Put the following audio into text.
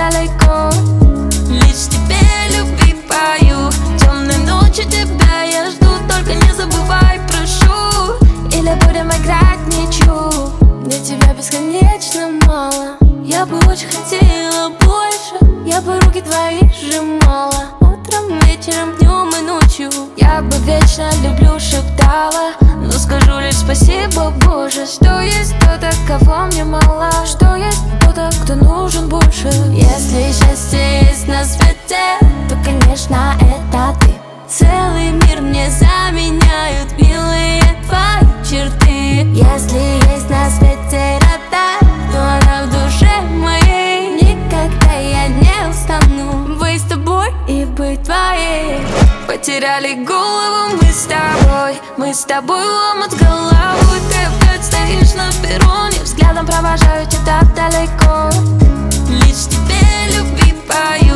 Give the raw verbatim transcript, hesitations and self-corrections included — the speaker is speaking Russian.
далеко. Лишь тебе любви пою. Темной ночи тебя я жду. Только не забывай, прошу. Или будем играть ничью. Мне тебя бесконечно мало. Я бы очень хотела больше. Я бы руки твои сжимала. Утром, вечером, днем и ночью. Я бы вечно люблю шептала. Но скажу лишь спасибо, Боже, что есть кто-то, кого мне мало. Что есть кто-то, кто нужен больше. Если счастье есть на свете, то, конечно, это ты. Целый мир мне заменяют милые твои черты. Если есть на свете радость, то она в душе моей. Никогда я не устану быть с тобой и быть твоей. Потеряли голову мы с тобой. Мы с тобой ломать голову. Ты опять стоишь на перроне. Взглядом провожаю тебя далеко. Лишь тебе любви пою.